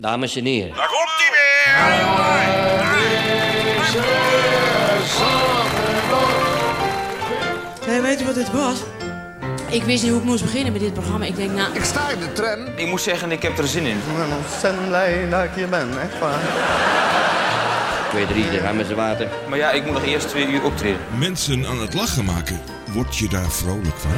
Dames en heren. Daar komt hij weer! Hey, weet je wat dit was? Ik wist niet hoe ik moest beginnen met dit programma. Ik denk, nou... Ik sta in de tram. Ik moet zeggen, ik heb er zin in. Ik ben ontzettend blij dat ik hier ben, echt waar. 2, 3, daar gaan met z'n water. Maar ja, ik moet nog eerst 2 uur optreden. Mensen aan het lachen maken, word je daar vrolijk van?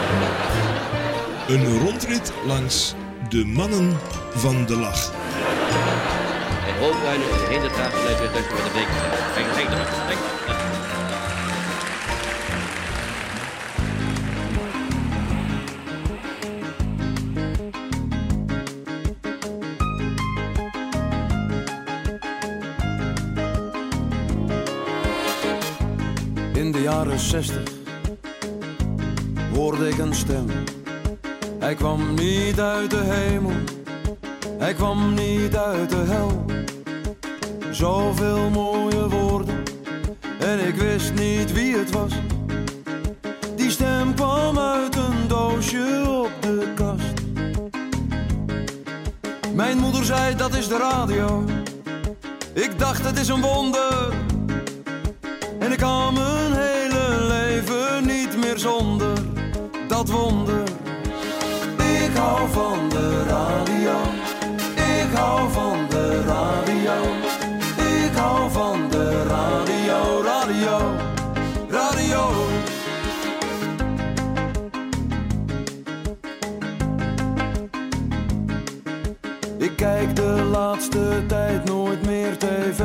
Een rondrit langs de mannen van de lach. En Hoogduinen en de Hindergraaf blijven weer tussen met de beker. Kijk er maar. Kijk. In de jaren 60 hoorde ik een stem. Hij kwam niet uit de hemel, hij kwam niet uit de hel. Zoveel mooie woorden en ik wist niet wie het was. Die stem kwam uit een doosje op de kast. Mijn moeder zei dat is de radio. Ik dacht het is een wonder. En ik kan mijn hele leven niet meer zonder dat wonder. Ik hou van de radio. Ik hou van de radio. Ik hou van de radio, radio, radio. Ik kijk de laatste tijd nooit meer tv.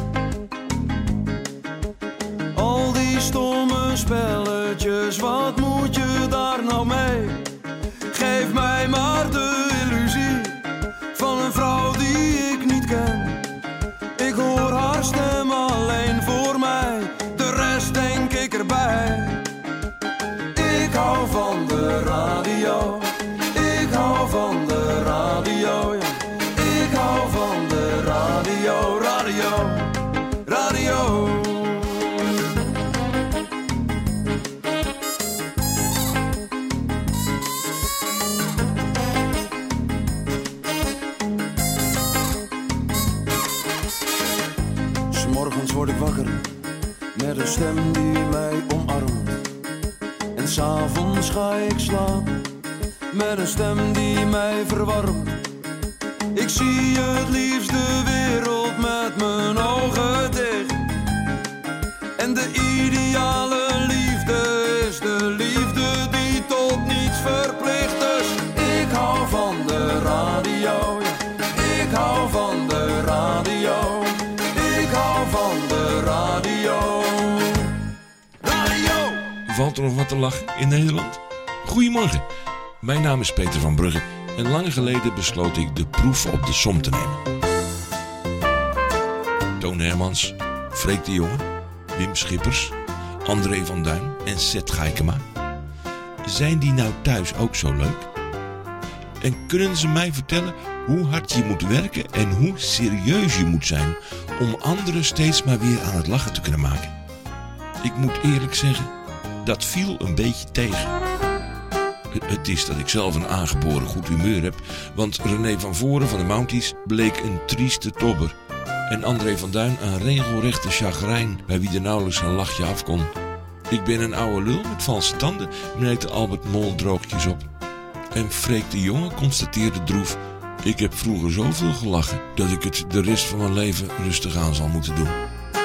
Al die stomme spelletjes, wat moet je daar nou mee? Geef mij maar de illusie van een vrouw die ik niet ken. Ik hoor haar stem alleen voor mij, de rest denk ik erbij. Ik hou van de radio, ik hou van de radio, ja. Ik hou van de radio, radio, radio. Morgens word ik wakker met een stem die mij omarmt. En 's avonds ga ik slapen met een stem die mij verwarmt. Ik zie het liefst de wereld met mijn ogen dicht. En de ideale liefde is de liefde die tot niets verplicht. Dus ik hou van de radio, ja. Ik hou van de radio. Ik hou van de radio. Radio! Valt er nog wat te lachen in Nederland? Goedemorgen, mijn naam is Peter van Brugge en lang geleden besloot ik de proef op de som te nemen. Toon Hermans, Freek de Jonge, Wim Schippers, André van Duin en Seth Geikema. Zijn die nou thuis ook zo leuk? En kunnen ze mij vertellen hoe hard je moet werken en hoe serieus je moet zijn om anderen steeds maar weer aan het lachen te kunnen maken? Ik moet eerlijk zeggen, dat viel een beetje tegen. Het is dat ik zelf een aangeboren goed humeur heb, want René van Voren van de Mounties bleek een trieste tobber. En André van Duin een regelrechte chagrijn bij wie er nauwelijks een lachje af kon. Ik ben een oude lul met valse tanden, merkte Albert Mol droogjes op. En Freek de Jonge constateerde droef: ik heb vroeger zoveel gelachen dat ik het de rest van mijn leven rustig aan zal moeten doen.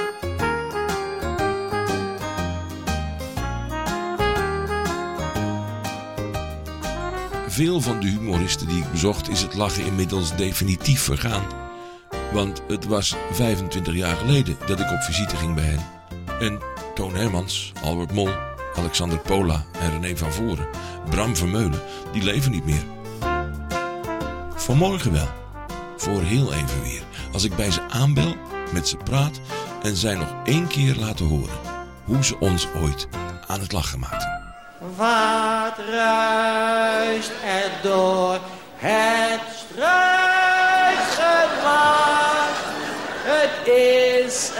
Veel van de humoristen die ik bezocht is het lachen inmiddels definitief vergaan. Want het was 25 jaar geleden dat ik op visite ging bij hen. En Toon Hermans, Albert Mol, Alexander Pola en René van Voren, Bram Vermeulen, die leven niet meer. Vanmorgen wel. Voor heel even weer. Als ik bij ze aanbel, met ze praat en zij nog 1 keer laten horen hoe ze ons ooit aan het lachen maakten. Wat ruist er door het struisgewas? Het is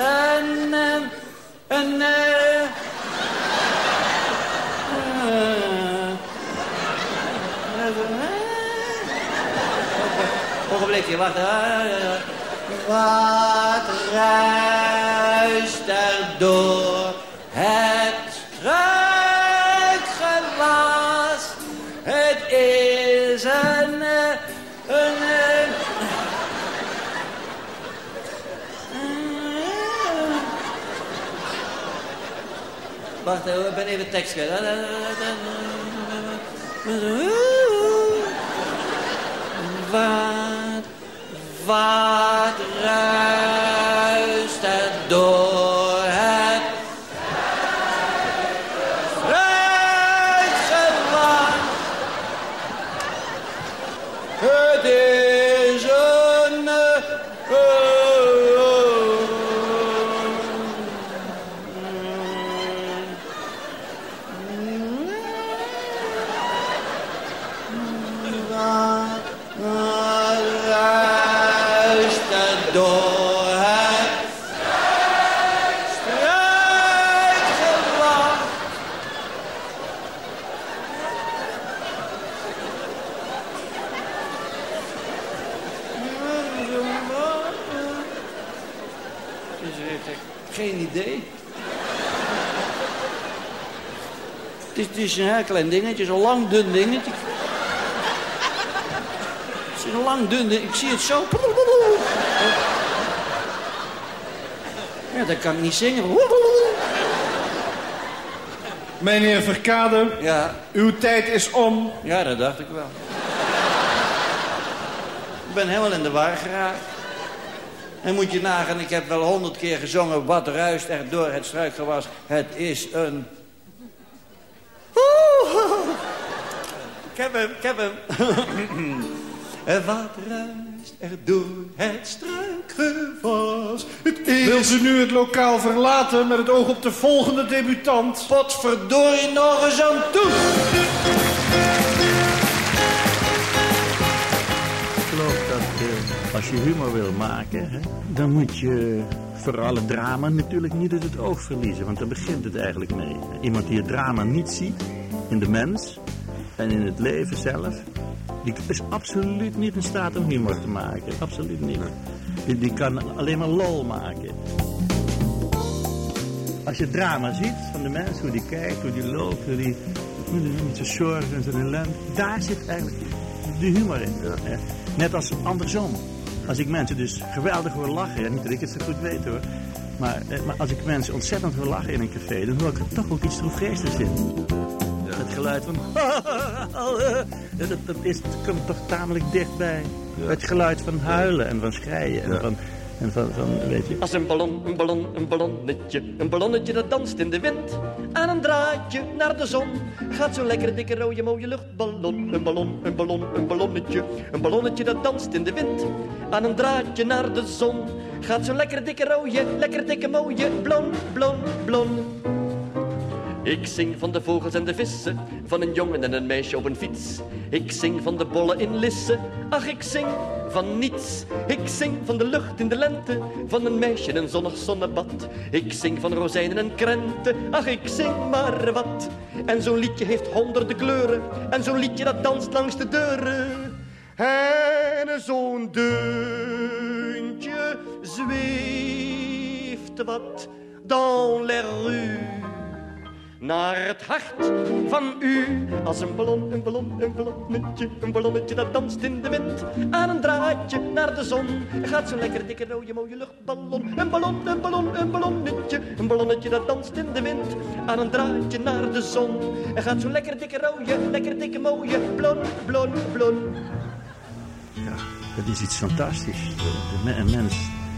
ogenblikje, wacht. Wat ruist er door het struikgewas? Het is een wacht, ik ben even tekst kwijt. Wat ruist er door het struikgewas? Het is een door het struikgewas. Geen idee. Het is een heel klein dingetje, zo'n lang dun dingetje. Het is een lang dun dingetje, ik zie het zo. Ja, dat kan ik niet zingen. Meneer Verkade, Ja. uw tijd is om. Ja, dat dacht ik wel. Ik ben helemaal in de war geraakt. En moet je nagaan, ik heb wel 100 keer gezongen. Wat ruist er door het struikgewas? Het is een... Ik heb hem. Wat ruist er door het struikgewas? Het is... Wil ze nu het lokaal verlaten met het oog op de volgende debutant? Potverdorie nog eens aan toe. Ik geloof dat als je humor wil maken, hè, dan moet je vooral het drama natuurlijk niet uit het oog verliezen. Want daar begint het eigenlijk mee. Iemand die het drama niet ziet in de mens en in het leven zelf, die is absoluut niet in staat om humor te maken. Absoluut niet. Die kan alleen maar lol maken. Als je het drama ziet van de mens, hoe die kijkt, hoe die loopt, hoe die met zijn zorgen en zijn ellende, daar zit eigenlijk de humor in. Ja. Net als andersom. Als ik mensen dus geweldig hoor lachen, ja, niet dat ik het zo goed weet hoor, maar als ik mensen ontzettend hoor lachen in een café, dan hoor ik er toch ook iets droefgeestigs in. Ja. Het geluid van dat komt toch tamelijk dichtbij. Ja. Het geluid van huilen en van schreien en van weet je. Als een ballonnetje dat danst in de wind. Aan een draadje naar de zon. Gaat zo'n lekkere dikke rode mooie luchtballon. Een ballonnetje dat danst in de wind. Aan een draadje naar de zon. Gaat zo'n lekkere dikke mooie blon. Ik zing van de vogels en de vissen, van een jongen en een meisje op een fiets. Ik zing van de bollen in Lisse, ach ik zing van niets. Ik zing van de lucht in de lente, van een meisje in een zonnig zonnebad. Ik zing van rozijnen en krenten, ach ik zing maar wat. En zo'n liedje heeft 100 kleuren, en zo'n liedje dat danst langs de deuren. En zo'n deuntje zweeft wat dans les rues. Naar het hart van u. Als een ballonnetje dat danst in de wind. Aan een draadje naar de zon. Gaat zo'n lekker dikke rode mooie luchtballon. Een ballonnetje dat danst in de wind. Aan een draadje naar de zon. En gaat zo'n lekker dikke mooie blon. Ja, dat is iets fantastisch. Een mens...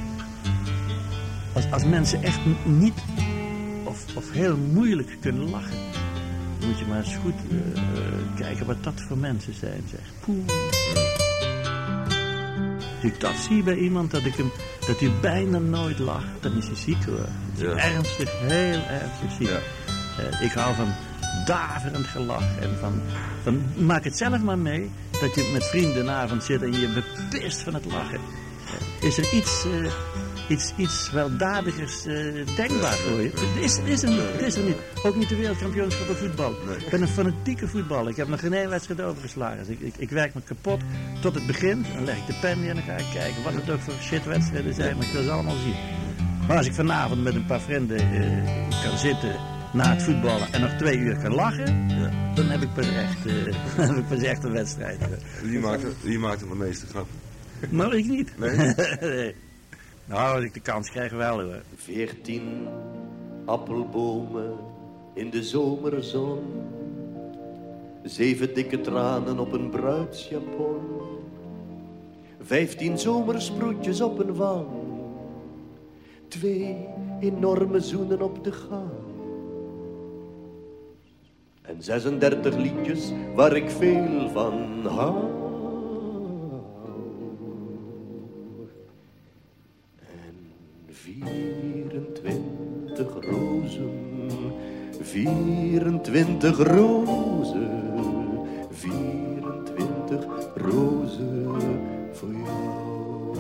Als mensen echt niet... Of heel moeilijk kunnen lachen. Dan moet je maar eens goed kijken wat dat voor mensen zijn, zeg. Poeh. Als ik dat zie bij iemand, dat hij bijna nooit lacht, dan is hij ziek hoor. Ja. Ernstig, heel ernstig ziek. Ja. Ik hou van daverend gelach en van maak het zelf maar mee, dat je met vrienden een avond zit en je bepist van het lachen. is er iets weldadigers denkbaar voor je. Het is er niet. Ook niet de wereldkampioenschap van voetbal. Ik ben een fanatieke voetballer. Ik heb nog geen één wedstrijd overgeslagen. Dus ik werk me kapot tot het begint. Dan leg ik de pen neer en dan ga ik kijken wat het ook voor shitwedstrijden zijn. Maar ik wil ze allemaal zien. Maar als ik vanavond met een paar vrienden kan zitten na het voetballen en nog 2 uur kan lachen, dan heb ik pas echt een wedstrijd. Wie maakt het meeste grappen? Maar ik niet. Nee? Nee. Nou, als ik de kans krijg wel hoor. 14 appelbomen in de zomerzon. 7 dikke tranen op een bruidsjapon. 15 zomersproetjes op een wang. 2 enorme zoenen op de gang. En 36 liedjes waar ik veel van hou. En 24 rozen, 24 rozen, 24 rozen voor jou.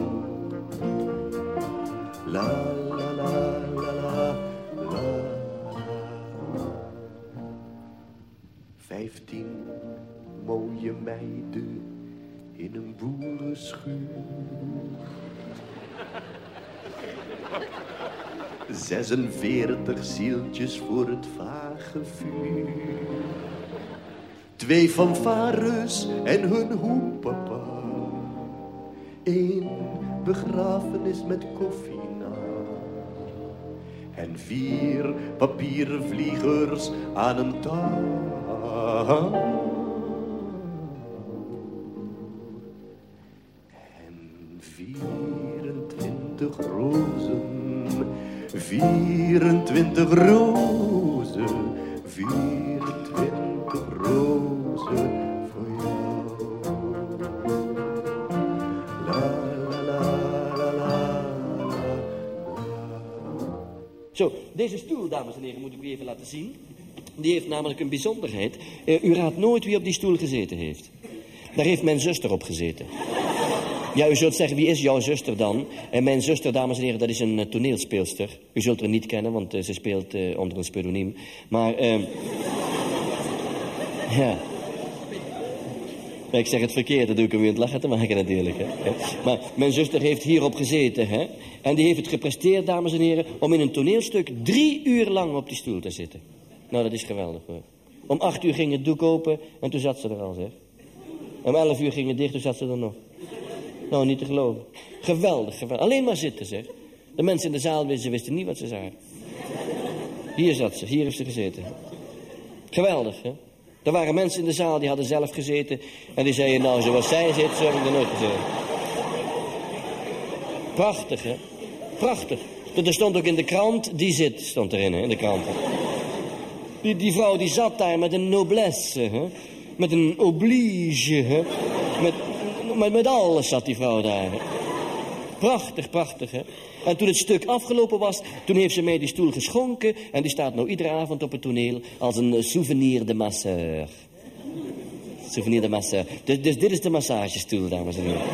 La la la la la la. 15 mooie meiden in een boerenschuur. 46 zieltjes voor het vage vuur. 2 fanfares en hun hoepapa. 1 begrafenis met koffie na. En 4 papieren vliegers aan een touw. En 24 rozen, 24 rozen, 24 rozen voor jou. La la la la la la. Zo, deze stoel, dames en heren, moet ik u even laten zien. Die heeft namelijk een bijzonderheid. U raadt nooit wie op die stoel gezeten heeft. Daar heeft mijn zuster op gezeten. Ja, u zult zeggen, wie is jouw zuster dan? En mijn zuster, dames en heren, dat is een toneelspeelster. U zult haar niet kennen, want ze speelt onder een pseudoniem. Maar, ja. Ik zeg het verkeerd, dat doe ik om u aan het lachen te maken natuurlijk. Hè. Maar mijn zuster heeft hierop gezeten, hè. En die heeft het gepresteerd, dames en heren, om in een toneelstuk 3 uur lang op die stoel te zitten. Nou, dat is geweldig hoor. Om 8 uur ging het doek open en toen zat ze er al, zeg. Om 11 uur ging het dicht, toen zat ze er nog. Nou, niet te geloven. Geweldig, geweldig. Alleen maar zitten, zeg. De mensen in de zaal wisten niet wat ze zagen. Hier zat ze, hier heeft ze gezeten. Geweldig, hè. Er waren mensen in de zaal die hadden zelf gezeten en die zeiden, nou, zoals zij zit, zo heb ik er nooit gezeten. Prachtig, hè. Prachtig. Er stond ook in de krant, die zit, stond erin, hè, in de krant. Die vrouw die zat daar met een noblesse, hè? Met een oblige, hè? Met alles zat die vrouw daar. Hè? Prachtig, prachtig, hè? En toen het stuk afgelopen was, toen heeft ze mij die stoel geschonken en die staat nou iedere avond op het toneel als een souvenir de masseur. Souvenir de masseur. Dus dit is de massagestoel, dames en heren.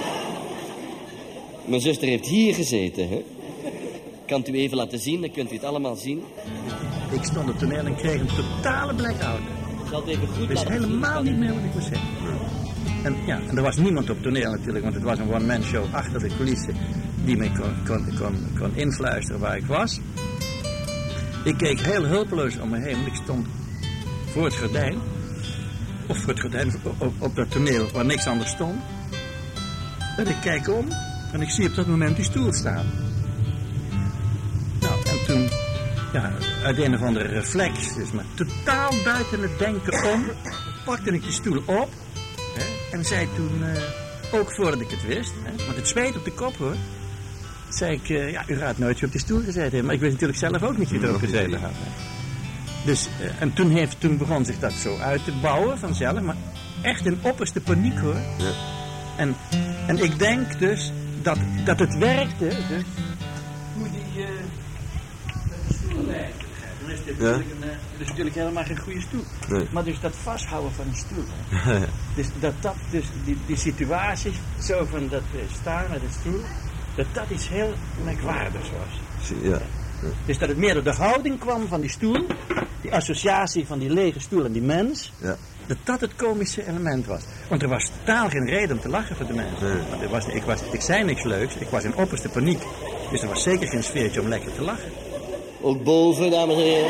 Mijn zuster heeft hier gezeten, hè? Kan u even laten zien, dan kunt u het allemaal zien. Ik stond op het toneel en kreeg een totale blackout. Ik zal het even goed Ik wist helemaal niet meer wat ik moest zeggen. En er was niemand op het toneel natuurlijk, want het was een one-man show achter de coulissen die me kon influisteren waar ik was. Ik keek heel hulpeloos om me heen, want ik stond voor het gordijn. Of voor het gordijn op dat toneel waar niks anders stond. En ik kijk om en ik zie op dat moment die stoel staan. Nou, en toen, uit een of andere reflex, dus maar totaal buiten het denken om, pakte ik die stoel op. Hè, en zei toen, ook voordat ik het wist, hè, want het zweet op de kop hoor, zei ik, u raadt nooit wie op die stoel gezeten heeft. Maar ik wist natuurlijk zelf ook niet wie erop gezeten had. Hè. Dus, en toen begon zich dat zo uit te bouwen vanzelf, maar echt in opperste paniek hoor. Ja. En ik denk dus dat het werkte, dus hoe die stoel werkt. Dan is dit natuurlijk helemaal geen goede stoel. Nee. Maar dus dat vasthouden van een stoel. Dus die situaties, zo van dat staan met een stoel. dat iets heel merkwaardigs was. Ja. Dus dat het meer door de houding kwam van die stoel, die associatie van die lege stoel en die mens, Ja. dat het komische element was. Want er was totaal geen reden om te lachen voor de mensen. Nee. Want ik zei niks leuks, ik was in opperste paniek. Dus er was zeker geen sfeertje om lekker te lachen. Ook boven, dames en heren.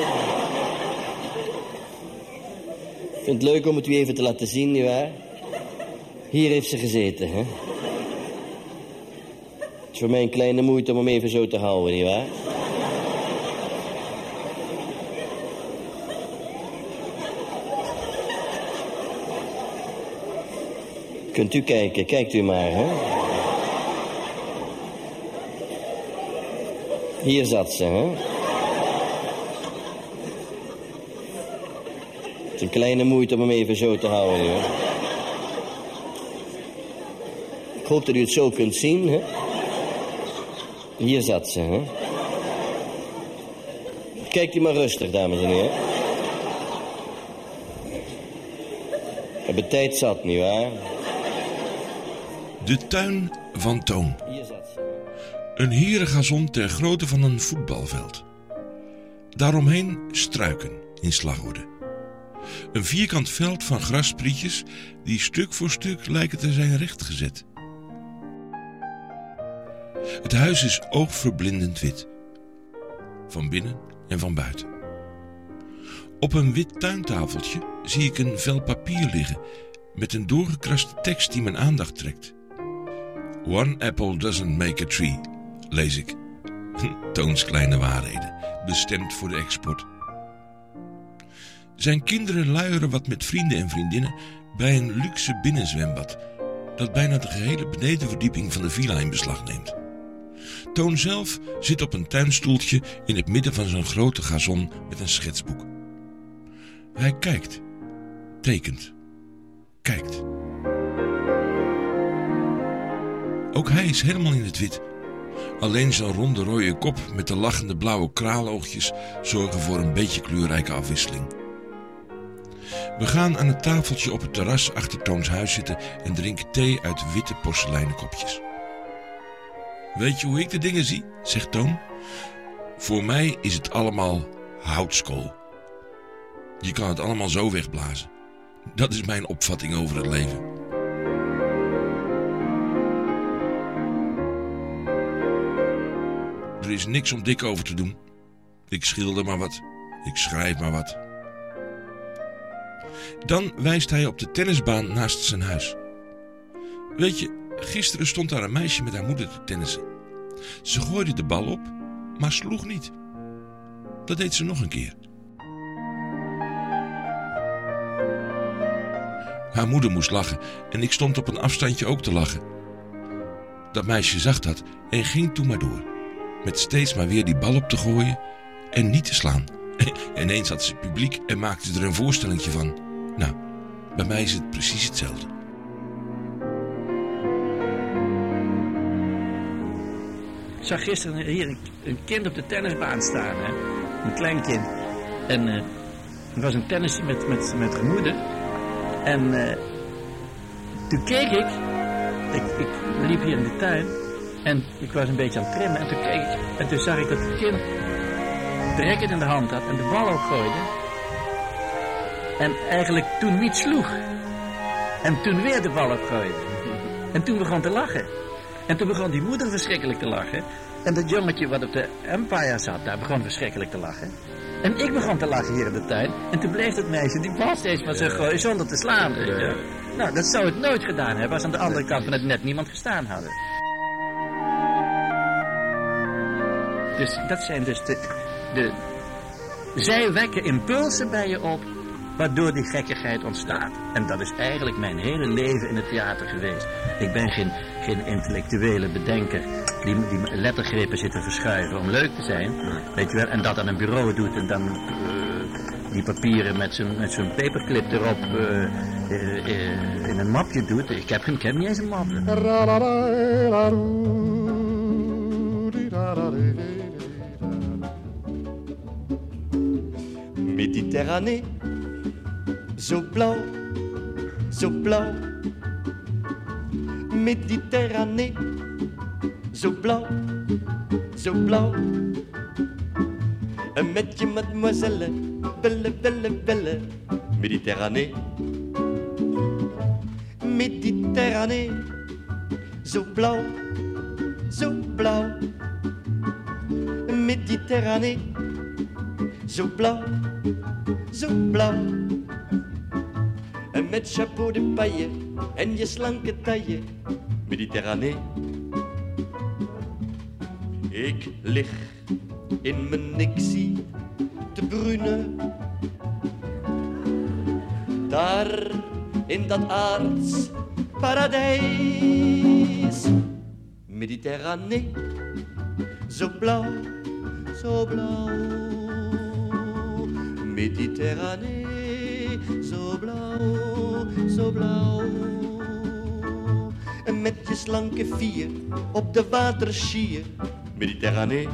Ik vind het leuk om het u even te laten zien, nietwaar? Hier heeft ze gezeten, hè? Het is voor mij een kleine moeite om hem even zo te houden, nietwaar? Kunt u kijken, kijkt u maar, hè? Hier zat ze, hè? Het is een kleine moeite om hem even zo te houden, hoor. Ik hoop dat u het zo kunt zien, hè? Hier zat ze, hè? Kijkt u maar rustig, dames en heren. We hebben tijd zat, nietwaar? De tuin van Toon. Hier zat ze. Een herengazon ter grootte van een voetbalveld. Daaromheen struiken in slagorde. Een vierkant veld van grassprietjes die stuk voor stuk lijken te zijn rechtgezet. Het huis is oogverblindend wit. Van binnen en van buiten. Op een wit tuintafeltje zie ik een vel papier liggen met een doorgekraste tekst die mijn aandacht trekt. One apple doesn't make a tree, lees ik. Toons kleine waarheden, bestemd voor de export. Zijn kinderen luieren wat met vrienden en vriendinnen bij een luxe binnenzwembad dat bijna de gehele benedenverdieping van de villa in beslag neemt. Toon zelf zit op een tuinstoeltje in het midden van zijn grote gazon met een schetsboek. Hij kijkt, tekent, kijkt. Ook hij is helemaal in het wit. Alleen zijn ronde rode kop met de lachende blauwe kraaloogjes zorgen voor een beetje kleurrijke afwisseling. We gaan aan het tafeltje op het terras achter Toons huis zitten en drinken thee uit witte porseleinen kopjes. Weet je hoe ik de dingen zie, zegt Toon. Voor mij is het allemaal houtskool. Je kan het allemaal zo wegblazen. Dat is mijn opvatting over het leven. Er is niks om dik over te doen. Ik schilder maar wat. Ik schrijf maar wat. Dan wijst hij op de tennisbaan naast zijn huis. Weet je, gisteren stond daar een meisje met haar moeder te tennissen. Ze gooide de bal op, maar sloeg niet. Dat deed ze nog een keer. Haar moeder moest lachen en ik stond op een afstandje ook te lachen. Dat meisje zag dat en ging toen maar door. Met steeds maar weer die bal op te gooien en niet te slaan. En ineens had ze publiek en maakte ze er een voorstellingje van. Nou, bij mij is het precies hetzelfde. Ik zag gisteren hier een kind op de tennisbaan staan, hè? Een klein kind. En er was een tennisje met haar moeder. En toen keek ik liep hier in de tuin en ik was een beetje aan het trimmen. En toen keek ik en toen zag ik dat het kind de racket in de hand had en de bal ook gooide. En eigenlijk toen niet sloeg. En toen weer de bal opgooide. En toen begon te lachen. En toen begon die moeder verschrikkelijk te lachen. En dat jongetje wat op de Empire zat, daar begon verschrikkelijk te lachen. En ik begon te lachen hier in de tuin. En toen bleef dat meisje die bal steeds van zich gooien zonder te slaan. Ja. Nou, dat zou ik nooit gedaan hebben als aan de andere kant van het net niemand gestaan hadden. Dus dat zijn dus zij wekken impulsen bij je op, waardoor die gekkigheid ontstaat. En dat is eigenlijk mijn hele leven in het theater geweest. Ik ben geen intellectuele bedenker die lettergrepen zit te verschuiven om leuk te zijn. Weet je wel, en dat aan een bureau doet en dan die papieren met zo'n paperclip erop in een mapje doet. Ik heb niet eens een map. Méditerranée, zo blauw, zo blauw. Méditerranée, zo blauw, zo blauw. En met je mademoiselle, belle, belle, belle, Méditerranée. Méditerranée, zo blauw, zo blauw. Méditerranée, zo blauw, zo blauw. En met chapeau de paille en je slanke taille, Méditerranée. Ik lig in mijn niksie te bruinen, daar in dat aards paradijs. Méditerranée, zo blauw, zo blauw. Méditerranée, zo blauw, zo blauw. En met je slanke vier op de waterschier, Méditerranée.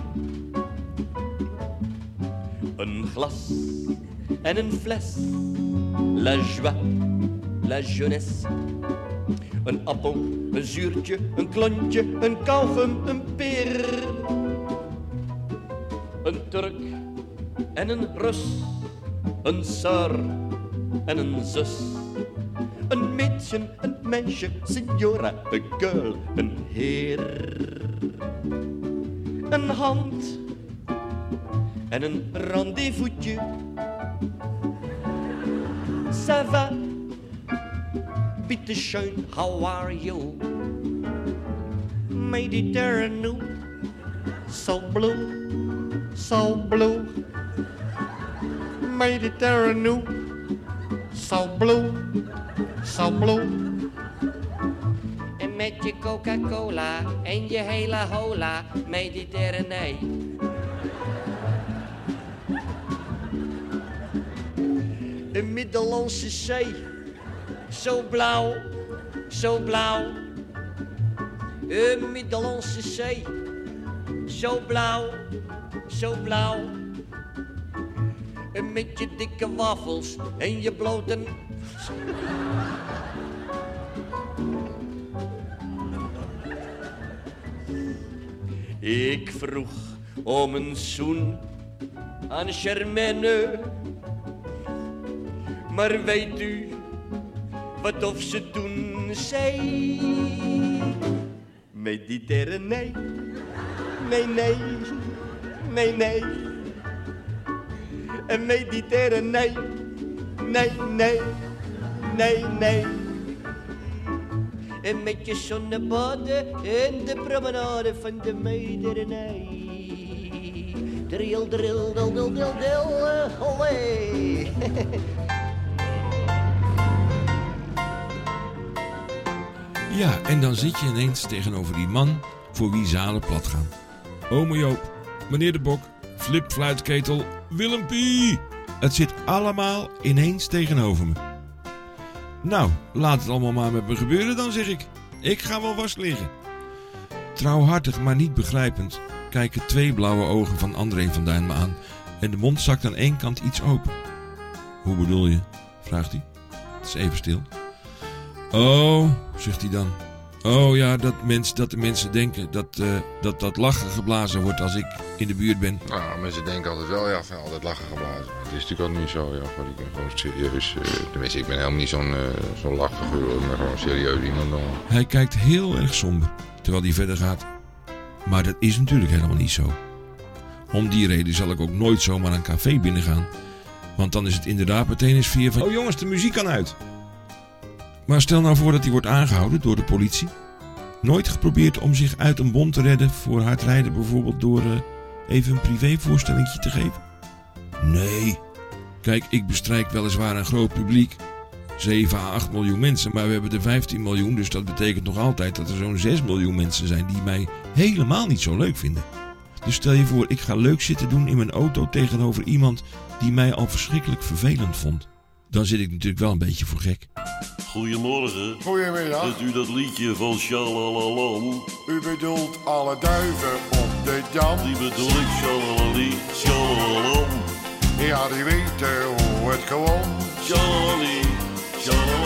Een glas en een fles, la joie, la jeunesse. Een appel, een zuurtje, een klontje, een kauwgum, een peer. Een Turk en een Rus, een sir en een zus. Een meisje, een meisje, signora, een girl, een heer. Een hand en een rendezvous'tje. Ça va, bitteschön, how are you? Mediterranean, so blue, so blue. Mediterranean, so blue, so blue. En met je Coca-Cola en je hele hola, Mediterranee. Een Middellandse Zee, zo blauw, zo blauw. Een Middellandse Zee, zo blauw, zo blauw. En met je dikke wafels en je blote... Ik vroeg om een zoen aan Germaine. Maar weet u wat of ze toen zei? Mediterranee, nee, nee, nee, nee. En Mediterranee, nee, nee, nee, nee. En met je zonnebaden en de promenade van de Mediterranee. Drill, drill, dil, dil, dil, dil, olé. Ja, en dan zit je ineens tegenover die man voor wie zalen plat gaan. Ome Joop, meneer de Bok, Flip Fluitketel, Willempie. Het zit allemaal ineens tegenover me. Nou, laat het allemaal maar met me gebeuren dan, zeg ik. Ik ga wel vast liggen. Trouwhartig, maar niet begrijpend, kijken 2 blauwe ogen van André van Duin me aan en de mond zakt aan één kant iets open. Hoe bedoel je? Vraagt hij. Het is even stil. Oh, zegt hij dan. Oh ja, dat de mensen denken dat lachen geblazen wordt als ik in de buurt ben. Nou, mensen denken altijd wel, ja, van altijd lachen geblazen. Het is natuurlijk ook niet zo, ja. Ik ben gewoon serieus. Tenminste, ik ben helemaal niet zo'n lachfiguur, maar gewoon serieus iemand dan. Hij kijkt heel erg somber, terwijl hij verder gaat. Maar dat is natuurlijk helemaal niet zo. Om die reden zal ik ook nooit zomaar een café binnengaan. Want dan is het inderdaad meteen een sfeer van... Oh jongens, de muziek kan uit. Maar stel nou voor dat hij wordt aangehouden door de politie. Nooit geprobeerd om zich uit een bon te redden voor hard rijden, bijvoorbeeld door even een privévoorstellingje te geven? Nee. Kijk, ik bestrijk weliswaar een groot publiek. 7 à 8 miljoen mensen, maar we hebben er 15 miljoen. Dus dat betekent nog altijd dat er zo'n 6 miljoen mensen zijn die mij helemaal niet zo leuk vinden. Dus stel je voor, ik ga leuk zitten doen in mijn auto tegenover iemand die mij al verschrikkelijk vervelend vond. Dan zit ik natuurlijk wel een beetje voor gek. Goedemorgen. Goedemiddag. Kent u dat liedje van Shalalalam? U bedoelt alle duiven op de dam? Die bedoel ik, Shalalali, Shalalam. Ja, die weten hoe het gewoon. Shalalali,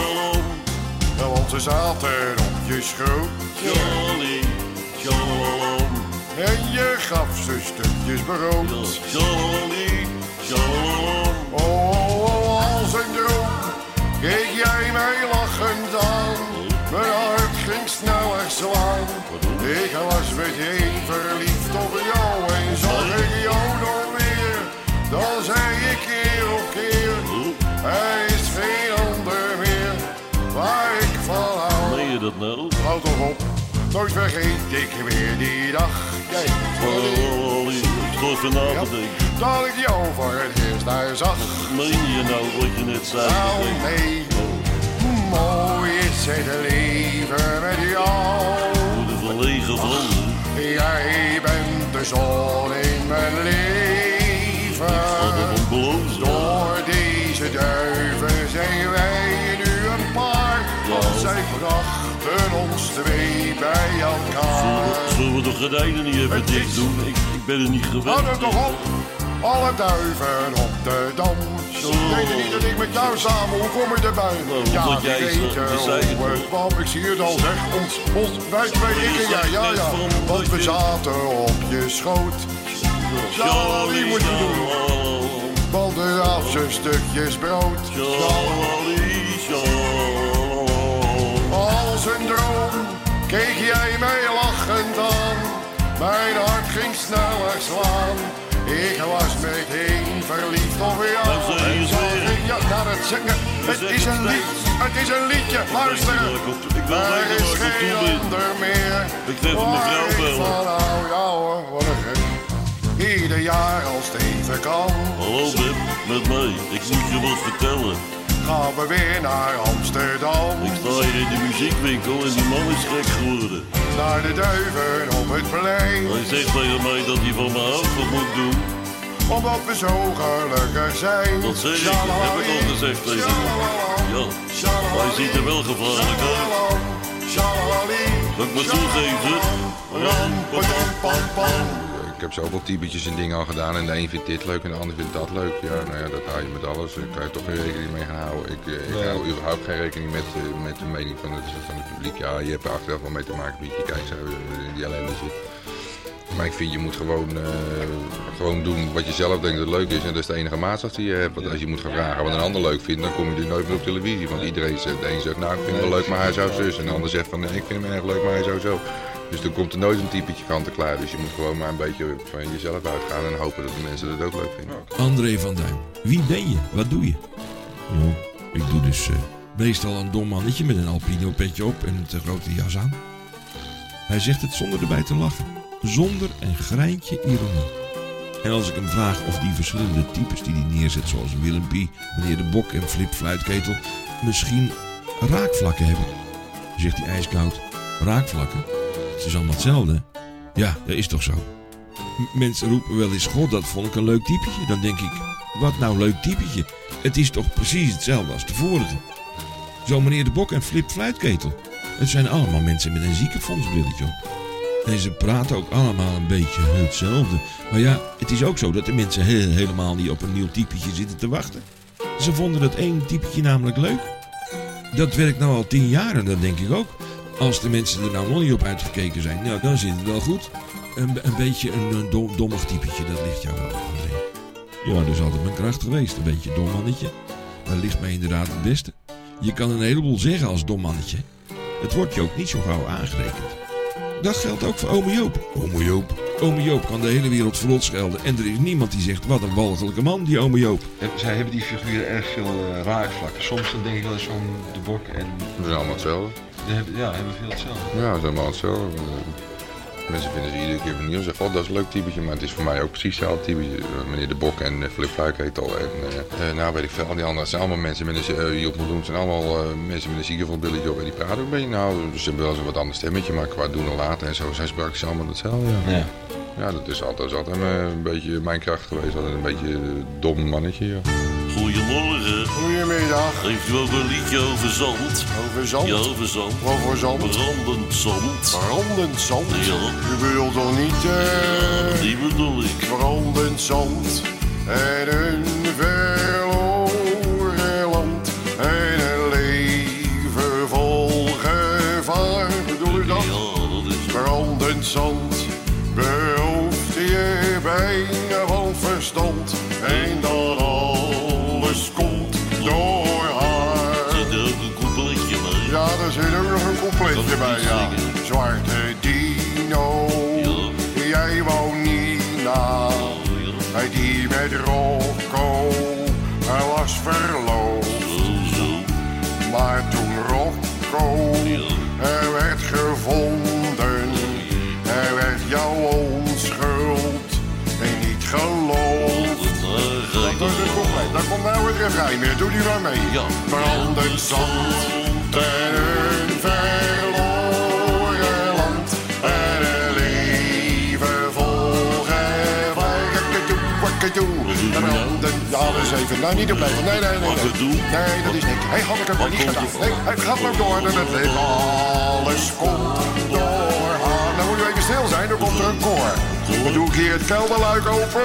Shalalam. Want ze zaten op je schoot. Shalalali, Shalalam. En je gaf ze stukjes brood. Shalali, shalalam. Oh, als een droom keek jij mij lachend aan. Mijn hart ging sneller slaan. Ik was meteen verliefd op jou en zag ik jou nog weer. Dan zei ik keer op keer, hij is geen ander meer waar ik van hou. Meen je dat nou? Houd toch op, nooit vergeet ik weer die dag. Kijk, ik stond even na te denken. Dat ik jou voor het eerst daar zag. Meen je nou wat je net zei? Nou nee, mooi is het leven met jou. De verlegen vanden. Jij bent de zon in mijn leven. Door deze duiven zijn wij nu een paar. Want zij brachten ons twee bij elkaar. Zullen we de gordijnen niet even dicht doen? Ik ben er niet gewend. Houd hem toch op, alle duiven op de dam. Denk je niet dat ik met jou samen, hoe kom ik erbij? Ja, omdat die jij weten hoe het kwam. Ik zie het al zeg, wij twee ik en jij, ja. Want we zaten op je schoot. Shalali moet je doen. Want er af zijn stukjes brood. Shalali, shalalala. Als een droom keek jij mij lachend aan. Mijn hart ging sneller slaan. Ik was meteen verliefd op jou. En zag ik jou naar het zingen. Het is een lied, het is een liedje. Luister, er is geen ander meer. Ik wil even mevrouw bellen. Ja hoor, wat een gek. Ieder jaar als het even kan. Hallo Beb, met mij. Ik moet je wat vertellen. Gaan we weer naar Amsterdam. Ik sta hier in de muziekwinkel en die man is gek geworden. Naar de duiven op het plein. Hij zegt tegen mij dat hij van mijn hoofd wat moet doen. Omdat we zo gelukkig zijn. Dat zeg ik, heb ik al gezegd tegen hem. Ja, maar hij ziet er wel gevaarlijk uit. Dat ik me toegeven. Ik heb zoveel typetjes en dingen al gedaan en de een vindt dit leuk en de ander vindt dat leuk. Ja, nou ja, dat hou je met alles. Daar kan je toch geen rekening mee gaan houden. Ik hou überhaupt geen rekening met de mening van het publiek. Ja, je hebt er achteraf wel mee te maken, Pietje. Kijk, zo in die ellende zit. Maar ik vind, je moet gewoon doen wat je zelf denkt dat leuk is. En dat is de enige maatstaf die je hebt. Want als je moet gaan vragen wat een ander leuk vindt, dan kom je er nooit meer op televisie. Want iedereen zegt, de een zegt, nou ik vind hem wel leuk, maar hij zou zus. En de ander zegt van, nee, ik vind hem erg leuk, maar hij zou zo. Dus dan komt er nooit een typetje kant en klaar. Dus je moet gewoon maar een beetje van jezelf uitgaan en hopen dat de mensen dat ook leuk vinden. André van Duin. Wie ben je? Wat doe je? Nou, ik doe dus meestal een dom mannetje met een albino petje op en een grote jas aan. Hij zegt het zonder erbij te lachen. Zonder een greintje ironie. En als ik hem vraag of die verschillende types die hij neerzet, zoals Willempie, meneer de Bok en Flip Fluitketel, misschien raakvlakken hebben, zegt hij ijskoud. Raakvlakken? Het is allemaal hetzelfde. Ja, dat is toch zo. Mensen roepen wel eens, god, dat vond ik een leuk typetje. Dan denk ik, wat nou leuk typetje? Het is toch precies hetzelfde als de vorige. Zo meneer de Bok en Flip Fluitketel. Het zijn allemaal mensen met een ziekenfondsbrilletje op. En ze praten ook allemaal een beetje hetzelfde. Maar ja, het is ook zo dat de mensen helemaal niet op een nieuw typetje zitten te wachten. Ze vonden dat ene typetje namelijk leuk. Dat werkt nou al 10 jaar en dat denk ik ook. Als de mensen er nou nog niet op uitgekeken zijn, nou, dan zit het wel goed. Een beetje een dommig typetje, dat ligt jou wel, André. Ja, dat is altijd mijn kracht geweest. Een beetje dom mannetje. Dat ligt mij inderdaad het beste. Je kan een heleboel zeggen als dom mannetje. Het wordt je ook niet zo gauw aangerekend. Dat geldt ook voor ome Joop. Ome Joop. Ome Joop kan de hele wereld verrot schelden. En er is niemand die zegt, wat een walgelijke man, die ome Joop. Zij hebben die figuren erg veel raakvlakken. Soms dan denk ik wel eens van de Bok en... Ze zijn allemaal hetzelfde. Hebben veel hetzelfde. Ja, ze zijn allemaal hetzelfde. Mensen vinden ze iedere keer opnieuw. Zeggen, dat is een leuk typetje, maar het is voor mij ook precies hetzelfde typetje. Meneer de Bok en Flip Fluitketel. En nou weet ik veel, al die anderen zijn allemaal mensen met een Joep Meloen. Het zijn allemaal mensen met een ziekenfondsbrilletje op en die praten ook een beetje. Nou, ze hebben wel eens een wat ander stemmetje, maar qua doen en laten en zo zijn ze praktisch allemaal hetzelfde. Ja. Ja, dat is altijd een beetje mijn kracht geweest. Altijd een beetje een dom mannetje, ja. Goedemorgen. Goedemiddag. Heeft u ook een liedje over zand? Over zand? Ja, over zand. Wat voor zand? Brandend zand. Brandend zand? Ja. U bedoelt toch niet... Die bedoel ik. Brandend zand en een verloren land en een leven vol gevaar. Bedoel u dat? Ja, dat is... Brandend zand die met Rocco, hij was verloofd. Maar toen Rocco werd gevonden, werd jouw onschuld en niet geloofd. Dat is het compleet. Daar komt nou het refrein weer. Doe die maar mee. Brandend zand en een verloren land en een leven vol gevaar. Ja, dat is even. Nou, niet opleven. Nee. Nee, dat is niks. Hij had ik het maar niet gedaan. Nee, het gaat maar door en het leeft. Alles komt door haar. Nou moet je even stil zijn, dan komt er een koor. Dan doe ik hier het kelderluik open.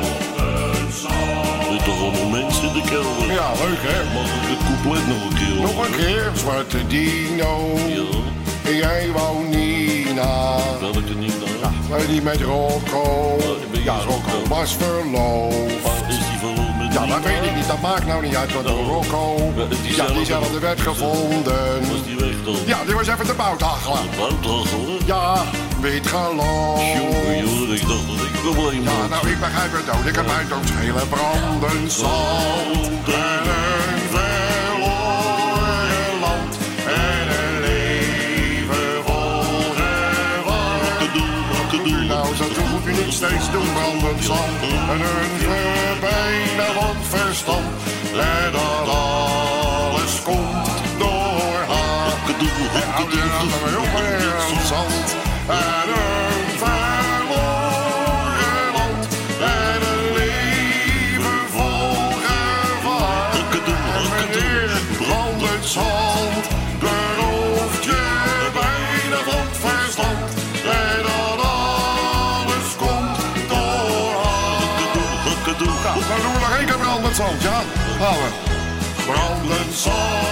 Er zitten toch allemaal mensen in de kelder. Ja, leuk hè? Mag ik het couplet nog een keer horen? Nog een keer, Zwarte Dino. Ja. Jij wou Nina. Welke Nina? Ja, die met Rocco. Ja, Rocco was verloofd. Waar is die verloofd met Ja, dat weet ik niet. Dat maakt nou niet uit. Want Rocco, diezelfde werd gevonden. Was die weg dan? Ja, die was even de bouthaggelen. De bouthaggelen? Ja, wit geloof. Jongen, ik dacht dat ik een probleem had. Ja, nou, ik begrijp het ook. Ik heb mij doodschelen brandend zand. En een verloren land. En een leven vol gevaar. Nou, dat moet u niet steeds doen, brandend zand. En een bijna van verstand. En dat alles komt door haar. En houd je aan me op en zand. En een verloren land. En een leven vol gevaar. En meneer brandend zand berooft je bijna van het verstand. En dat alles komt door haar. Nou doen we nog één keer brandend zand, ja? Gaan we. Brandend zand.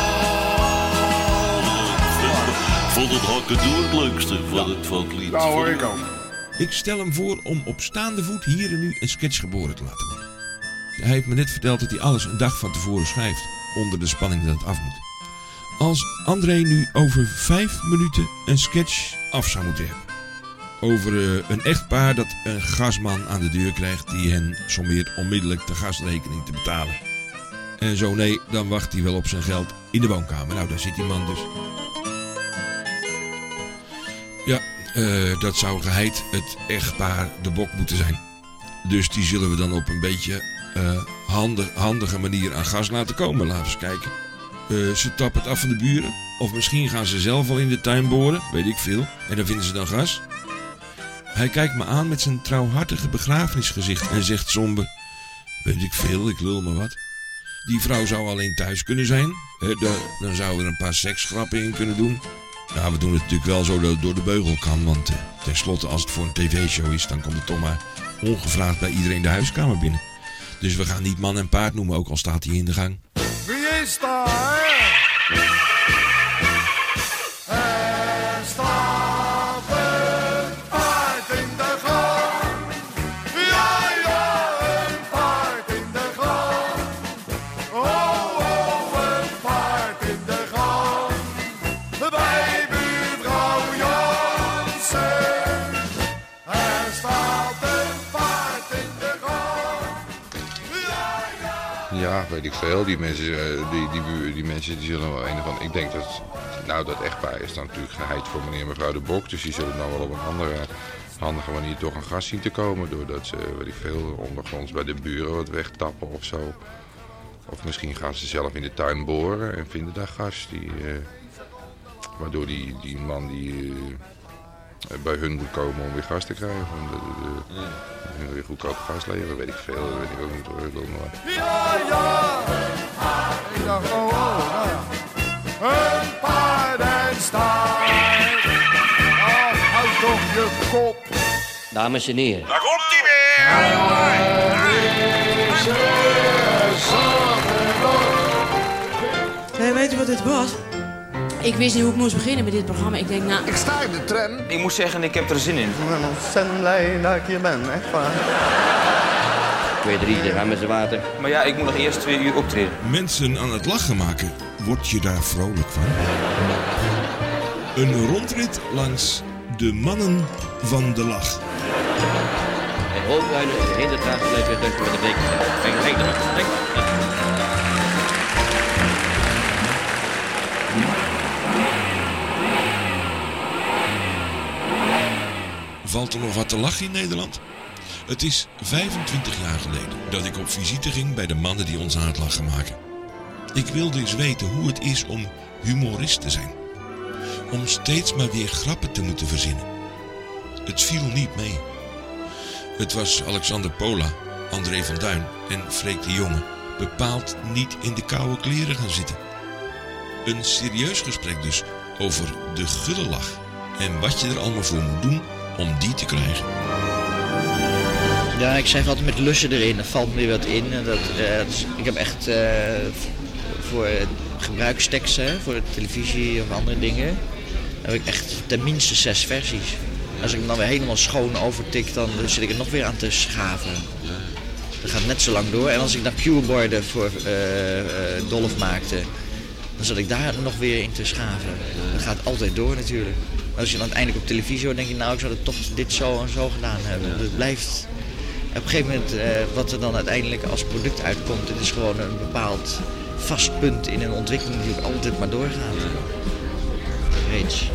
Ik vond het hakkedoe het leukste van het lied. Nou hoor ik ook. Ik stel hem voor om op staande voet hier en nu een sketch geboren te laten worden. Hij heeft me net verteld dat hij alles een dag van tevoren schrijft, onder de spanning dat het af moet. Als André nu over 5 minuten een sketch af zou moeten hebben. Over een echtpaar dat een gasman aan de deur krijgt die hen sommeert onmiddellijk de gasrekening te betalen. En zo nee, dan wacht hij wel op zijn geld in de woonkamer. Nou, daar zit die man dus. Ja, dat zou geheid het echtpaar de bok moeten zijn. Dus die zullen we dan op een beetje handige manier aan gas laten komen. Laten we eens kijken. Ze tappen het af van de buren. Of misschien gaan ze zelf al in de tuin boren. Weet ik veel. En dan vinden ze dan gas. Hij kijkt me aan met zijn trouwhartige begrafenisgezicht en zegt somber: weet ik veel, ik lul maar wat. Die vrouw zou alleen thuis kunnen zijn. Dan zouden we er een paar seksgrappen in kunnen doen. Ja, we doen het natuurlijk wel zo dat het door de beugel kan. Want tenslotte, als het voor een tv-show is, dan komt het toch maar ongevraagd bij iedereen de huiskamer binnen. Dus we gaan niet man en paard noemen, ook al staat hij in de gang. Wie is daar? Er staat een paard in de gang. Ja, een paard in de gang. Oh, een paard in de gang. Bij buurvrouw Jansen. Er staat een paard in de gang. Ja, weet ik veel. Die mensen die zullen wel een of andere... Ik denk dat dat echtpaar is dan natuurlijk geheid voor meneer en mevrouw de Bok. Dus die zullen dan wel op een andere handige manier toch aan gas zien te komen. Doordat ze, weet ik veel, ondergronds bij de buren wat wegtappen of zo. Of misschien gaan ze zelf in de tuin boren en vinden daar gas. Waardoor die man die bij hun moet komen om weer gas te krijgen. Om weer goedkoop gas leveren, weet ik veel. Dat weet ik ook niet hoor. Ik wil maar wat. Ja, ik dacht, nou ja. Een paard en staart. Houd toch je kop. Dames en heren. Daar komt hij weer! Weet u wat dit was? Ik wist niet hoe ik moest beginnen met dit programma. Ik denk, nou... Ik sta in de tram. Ik moet zeggen, ik heb er zin in. Ik ben ontzettend blij dat ik hier ben, echt waar. 2, 3, daar gaan met z'n water. Maar ja, ik moet nog eerst 2 uur optreden. Mensen aan het lachen maken, word je daar vrolijk van? Een rondrit langs de mannen van de lach. Roodbruine, hele traag geluid weer met de bleke stem. Kijk dan. Kijk. Valt er nog wat te lachen in Nederland? Het is 25 jaar geleden dat ik op visite ging bij de mannen die ons uitlachen maken. Ik wilde eens weten hoe het is om humorist te zijn. Om steeds maar weer grappen te moeten verzinnen. Het viel niet mee. Het was Alexander Pola, André van Duin en Freek de Jonge bepaald niet in de koude kleren gaan zitten. Een serieus gesprek dus over de gulle lach en wat je er allemaal voor moet doen om die te krijgen. Ja, ik schrijf altijd met lussen erin. Er valt me wat in. En ik heb echt voor gebruiksteksten, voor televisie of andere dingen, heb ik echt tenminste 6 versies. Als ik hem dan weer helemaal schoon overtik, dan zit ik er nog weer aan te schaven. Dat gaat net zo lang door. En als ik dan cueboarden voor Dolf maakte, dan zat ik daar nog weer in te schaven. Dat gaat altijd door natuurlijk. Maar als je dan uiteindelijk op televisie hoort, denk je, nou, ik zou het toch dit zo en zo gedaan hebben. Dat blijft op een gegeven moment, wat er dan uiteindelijk als product uitkomt, het is gewoon een bepaald vast punt in een ontwikkeling die ook altijd maar doorgaat. Reeds.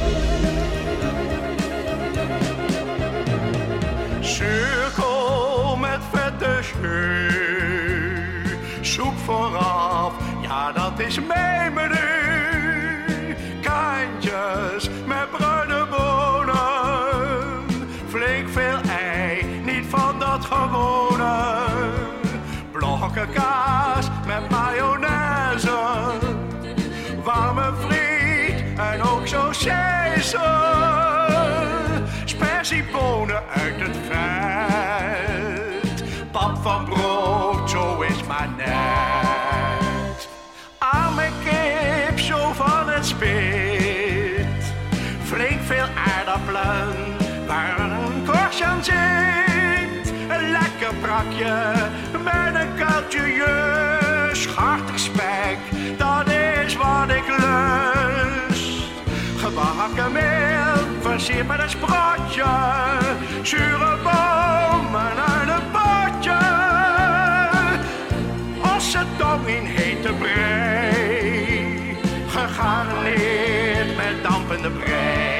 Cirkel met vette scheu, soep vooraf, ja dat is mijn menu. Kantjes met bruine bonen, flink veel ei, niet van dat gewone. Blokken kaas met mayonaise, warme friet en ook saucijsen. Spersiebonen uit het vet, pap van brood, zo is maar net. Arme kip, zo van het spit, flink veel aardappelen, waar een korstje aan zit. Een lekker brakje met een kuiltje jus, hartig spek, dat is wat ik lust. Gebakken meel, versierd met een sprotje, zure bomen uit een potje. Ossetong in hete brei, gegarneerd met dampende brei.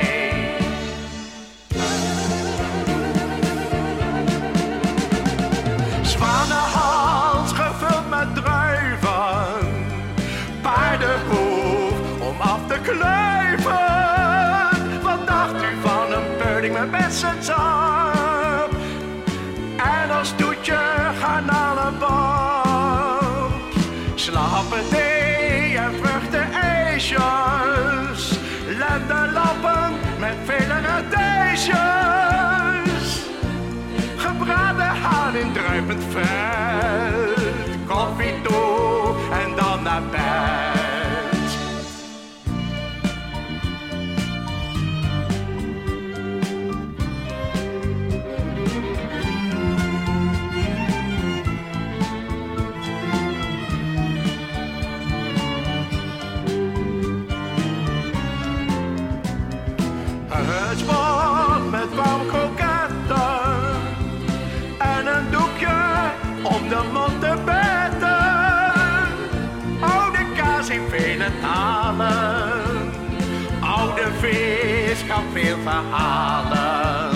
Zwanenhals gevuld met druiven, paardenhoef om af te kluiven. Wat dacht u van een pudding met bessensap? En als toetje garnalenbap, slappe thee en vruchtenijsjes, lendenlappen met vele radijsjes, gebraden haan in druipend vet, koffie toe en dan naar bed. Het sport met warm kroketten en een doekje om de mond te betten. Oude kaas in vele talen, oude vis kan veel verhalen.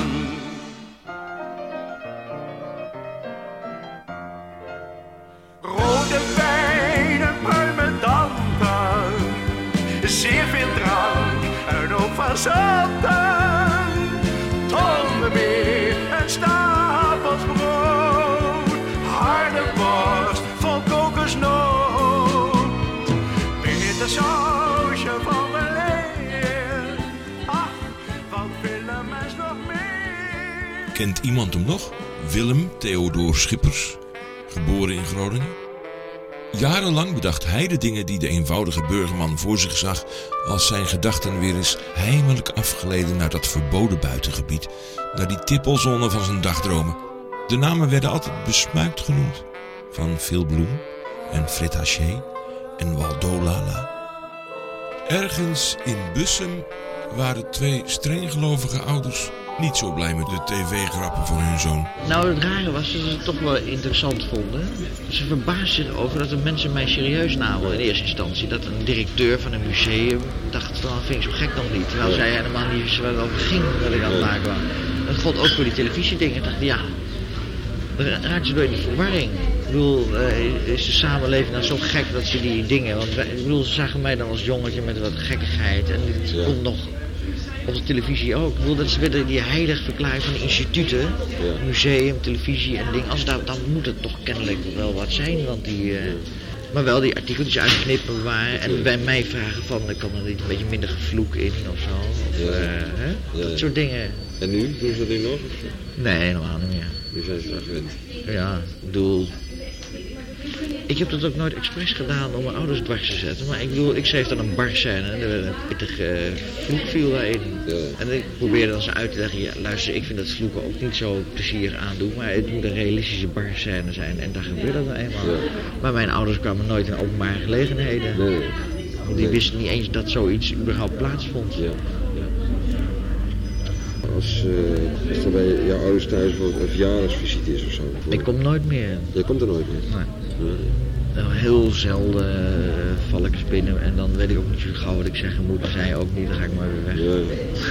Rode wijn en pruimendampen, zeer veel drank en ook van zanten. Tondenbeer en stapels brood, harde worst vol kokosnoot. Bittersausje van weleer, ach, wat wil een mens nog meer? Kent iemand hem nog? Willem Theodoor Schippers, geboren in Groningen. Jarenlang bedacht hij de dingen die de eenvoudige burgerman voor zich zag, als zijn gedachten weer eens heimelijk afgleden naar dat verboden buitengebied, naar die tippelzone van zijn dagdromen. De namen werden altijd besmuikt genoemd, van Phil Bloem en Fred Haché en Waldo Lala. Ergens in Bussum waren 2 strenggelovige ouders niet zo blij met de tv-grappen van hun zoon. Nou, het rare was dat ze het toch wel interessant vonden. Ze verbaasden zich over dat de mensen mij serieus namen in eerste instantie. Dat een directeur van een museum dacht, dan vind ik zo gek dan niet. Terwijl zij helemaal niet wisten waar het over ging, wat ik aan het maken was. Dat gold ook voor die televisiedingen. Ik dacht, ja, dan raakten ze door in de verwarring. Ik bedoel, is de samenleving nou zo gek dat ze die dingen... Want ze zagen mij dan als jongetje met wat gekkigheid. En dit komt nog op de televisie ook. Ik bedoel, dat ze werden die heilig verklaard van de instituten. Museum, televisie en dingen. Dan moet het toch kennelijk wel wat zijn. Want maar wel die artikeltjes uitknippen waren. En bij mij vragen van, kan er niet een beetje minder gevloek in of zo. Dat soort dingen. En nu? Doen ze dat nu nog? Nee, helemaal niet meer. Nu zijn ze daar gewend. Ja, ik bedoel... Ik heb dat ook nooit expres gedaan om mijn ouders dwars te zetten. Maar ik bedoel, ik schreef dan een barscène en er werd een pittige vloek viel daarin. Ja. En ik probeerde dan ze uit te leggen, ja, luister, ik vind dat vloeken ook niet zo plezierig aandoen. Maar het moet een realistische barscène zijn en daar gebeurde dat nou eenmaal. Ja. Maar mijn ouders kwamen nooit in openbare gelegenheden. Nee. Want die wisten niet eens dat zoiets überhaupt plaatsvond. Ja. Als er bij jouw ouders thuis een verjaardagsvisite is of zo? Ik kom nooit meer. Jij komt er nooit meer? Nee. Nou, heel zelden val ik eens binnen en dan weet ik ook niet zo gauw wat ik zeggen moet. Dan zei je ook niet, dan ga ik maar weer weg. Ja.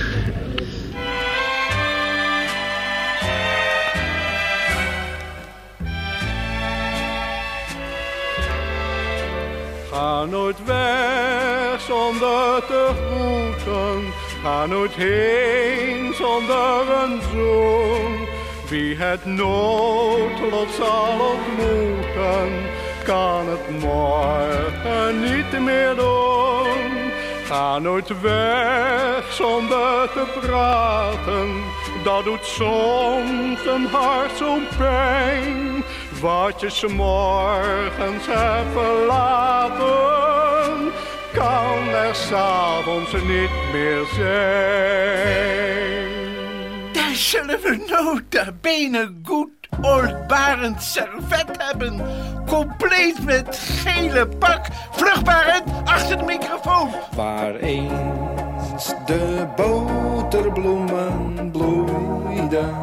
Ga nooit weg zonder te groeten. Ga nooit heen zonder een zoen. Wie het noodlot zal ontmoeten, kan het morgen niet meer doen. Ga nooit weg zonder te praten. Dat doet soms een hart zo'n pijn. Wat je 's morgens hebt verlaten, kan er 's avonds niet meer zijn. Daar zullen we nota bene goed oldbarend servet hebben. Compleet met gele pak. Vruchtbarend achter de microfoon. Waar eens de boterbloemen bloeiden,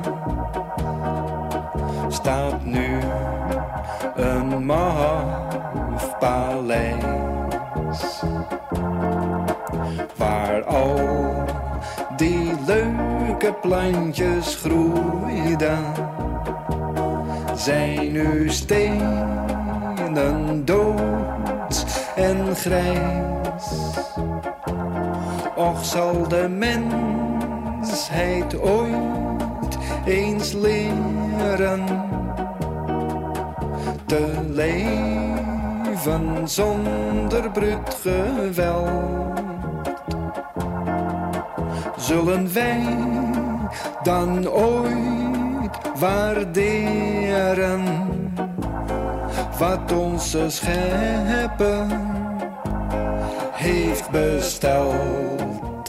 staat nu een maf paleis. Waar al die leuke plantjes groeiden, zijn nu stenen dood en grijs. Och, zal de mensheid ooit eens leren te leven zonder bruut geweld? Zullen wij dan ooit waarderen wat onze schepper heeft besteld?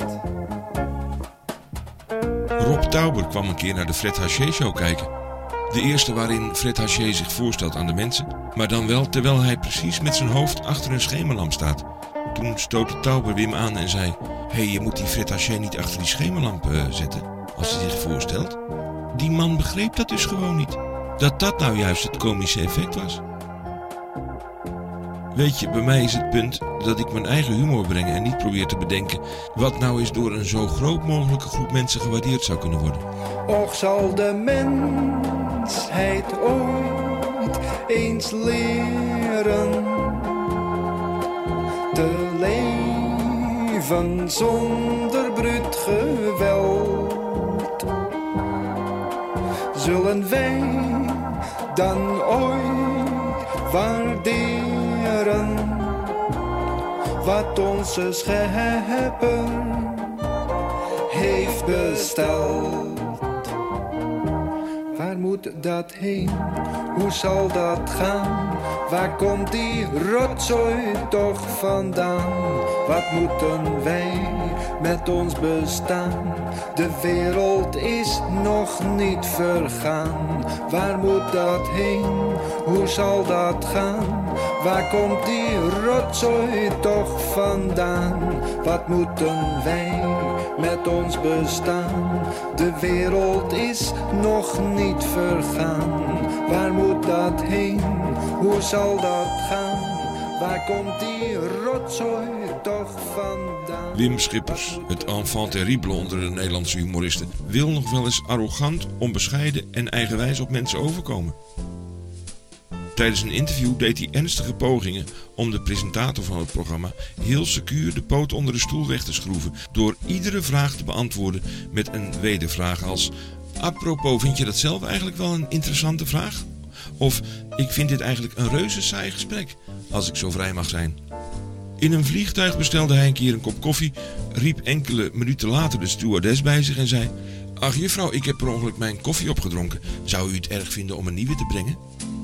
Rob Tauber kwam een keer naar de Fred Haché Show kijken. De eerste waarin Fred Haché zich voorstelt aan de mensen, maar dan wel terwijl hij precies met zijn hoofd achter een schemerlamp staat. Toen stootte Tauber Wim aan en zei: Hé, je moet die Fred Haché niet achter die schemerlamp zetten, als hij zich voorstelt. Die man begreep dat dus gewoon niet. Dat dat nou juist het komische effect was. Weet je, bij mij is het punt dat ik mijn eigen humor breng en niet probeer te bedenken wat nou eens door een zo groot mogelijke groep mensen gewaardeerd zou kunnen worden. Och, zal de mensheid ooit eens leren te leven zonder bruut geweld? Zullen wij dan ooit waarderen wat onze schepper heeft besteld? Waar moet dat heen? Hoe zal dat gaan? Waar komt die rotzooi toch vandaan? Wat moeten wij met ons bestaan? De wereld is nog niet vergaan. Waar moet dat heen? Hoe zal dat gaan? Waar komt die rotzooi toch vandaan? Wat moeten wij met ons bestaan. De wereld is nog niet vergaan. Waar moet dat heen? Hoe zal dat gaan? Waar komt die rotzooi toch vandaan? Wim Schippers, het enfant terrible onder de Nederlandse humoristen, wil nog wel eens arrogant, onbescheiden en eigenwijs op mensen overkomen. Tijdens een interview deed hij ernstige pogingen om de presentator van het programma heel secuur de poot onder de stoel weg te schroeven door iedere vraag te beantwoorden met een wedervraag als: apropos, vind je dat zelf eigenlijk wel een interessante vraag? Of: ik vind dit eigenlijk een reuze saai gesprek, als ik zo vrij mag zijn. In een vliegtuig bestelde hij een keer een kop koffie, riep enkele minuten later de stewardess bij zich en zei: ach juffrouw, ik heb per ongeluk mijn koffie opgedronken. Zou u het erg vinden om een nieuwe te brengen?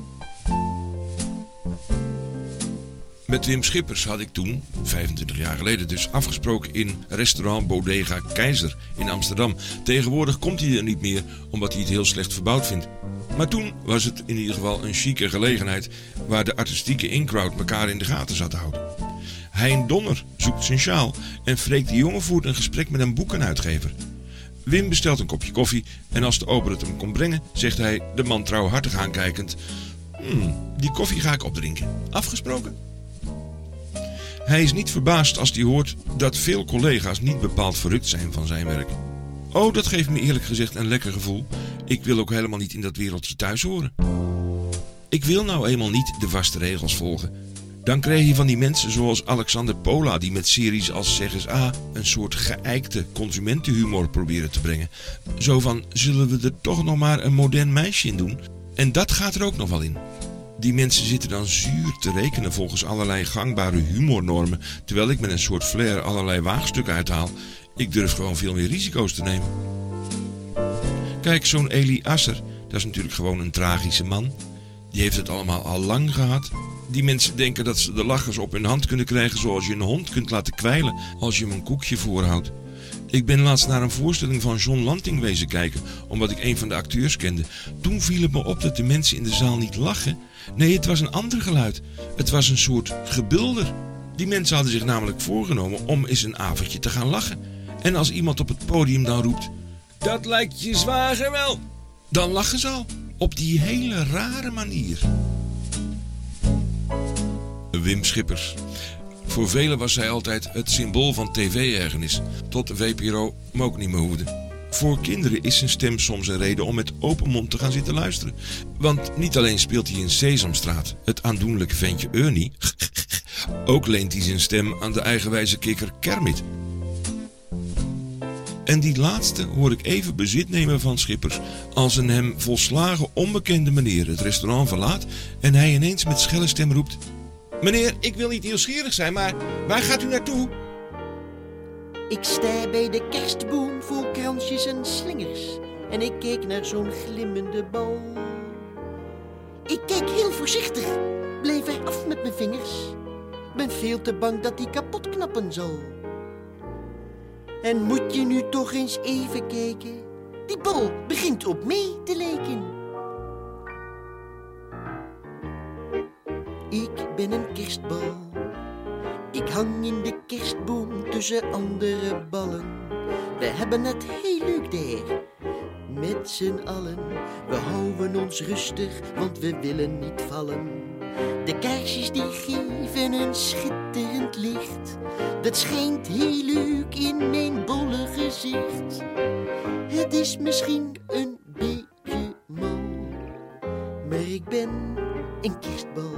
Met Wim Schippers had ik toen, 25 jaar geleden dus, afgesproken in restaurant Bodega Keizer in Amsterdam. Tegenwoordig komt hij er niet meer, omdat hij het heel slecht verbouwd vindt. Maar toen was het in ieder geval een chique gelegenheid waar de artistieke in-crowd elkaar in de gaten zat te houden. Hein Donner zoekt zijn sjaal en Freek de Jonge voert een gesprek met een boekenuitgever. Wim bestelt een kopje koffie en als de ober het hem komt brengen, zegt hij, de man trouwhartig aankijkend: die koffie ga ik opdrinken. Afgesproken? Hij is niet verbaasd als hij hoort dat veel collega's niet bepaald verrukt zijn van zijn werk. Oh, dat geeft me eerlijk gezegd een lekker gevoel. Ik wil ook helemaal niet in dat wereldje thuis horen. Ik wil nou eenmaal niet de vaste regels volgen. Dan krijg je van die mensen zoals Alexander Pola die met series als Zeg eens A een soort geëikte consumentenhumor proberen te brengen. Zo van, zullen we er toch nog maar een modern meisje in doen? En dat gaat er ook nog wel in. Die mensen zitten dan zuur te rekenen volgens allerlei gangbare humornormen, terwijl ik met een soort flair allerlei waagstukken uithaal. Ik durf gewoon veel meer risico's te nemen. Kijk, zo'n Eli Asser, dat is natuurlijk gewoon een tragische man. Die heeft het allemaal al lang gehad. Die mensen denken dat ze de lachers op hun hand kunnen krijgen zoals je een hond kunt laten kwijlen als je hem een koekje voorhoudt. Ik ben laatst naar een voorstelling van John Lanting wezen kijken, omdat ik een van de acteurs kende. Toen viel het me op dat de mensen in de zaal niet lachen. Nee, het was een ander geluid. Het was een soort gebulder. Die mensen hadden zich namelijk voorgenomen om eens een avondje te gaan lachen. En als iemand op het podium dan roept: dat lijkt je zwager wel, dan lachen ze al. Op die hele rare manier. Wim Schippers. Voor velen was hij altijd het symbool van tv-ergernis, tot de VPRO hem ook niet meer hoefde. Voor kinderen is zijn stem soms een reden om met open mond te gaan zitten luisteren. Want niet alleen speelt hij in Sesamstraat het aandoenlijke ventje Ernie, ook leent hij zijn stem aan de eigenwijze kikker Kermit. En die laatste hoor ik even bezit nemen van Schippers, als een hem volslagen onbekende meneer het restaurant verlaat en hij ineens met schelle stem roept: meneer, ik wil niet nieuwsgierig zijn, maar waar gaat u naartoe? Ik sta bij de kerstboom vol kransjes en slingers en ik keek naar zo'n glimmende bal. Ik keek heel voorzichtig, bleef er af met mijn vingers. Ben veel te bang dat die kapot knappen zal. En moet je nu toch eens even kijken, die bal begint op mij te lijken. Ik ben een kerstbal. Ik hang in de kerstboom tussen andere ballen. We hebben het heel leuk daar, met z'n allen. We houden ons rustig, want we willen niet vallen. De kaarsjes die geven een schitterend licht. Dat schijnt heel leuk in mijn bolle gezicht. Het is misschien een beetje mal, maar ik ben een kerstbal.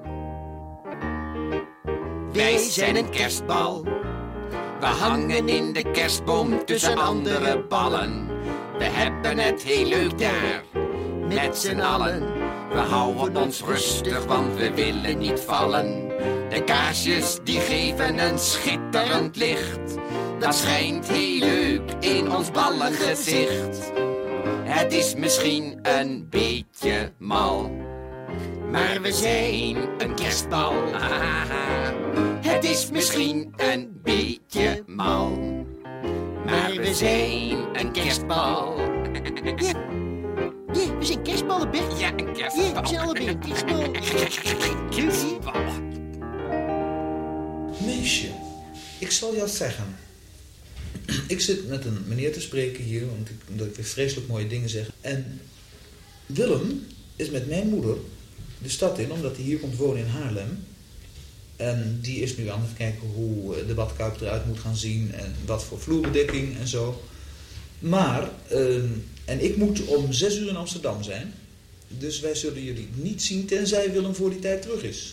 Wij zijn een kerstbal. We hangen in de kerstboom tussen andere ballen. We hebben het heel leuk daar, met z'n allen. We houden ons rustig, want we willen niet vallen. De kaarsjes die geven een schitterend licht. Dat schijnt heel leuk in ons ballengezicht. Het is misschien een beetje mal, maar we zijn een kerstbal. Het is misschien een beetje mal, maar we zijn een kerstbal. Ja, we zijn kerstballen, Bert. Ja, een kerstbal. Ja, we zijn allebei een kerstbal. Kerstbal. Meisje, ik zal jou zeggen. Ik zit met een meneer te spreken hier, omdat ik weer vreselijk mooie dingen zeg. En Willem is met mijn moeder de stad in, omdat hij hier komt wonen in Haarlem. En die is nu aan het kijken hoe de badkuip eruit moet gaan zien en wat voor vloerbedekking en zo. Maar, en ik moet om 6 uur in Amsterdam zijn. Dus wij zullen jullie niet zien tenzij Willem voor die tijd terug is.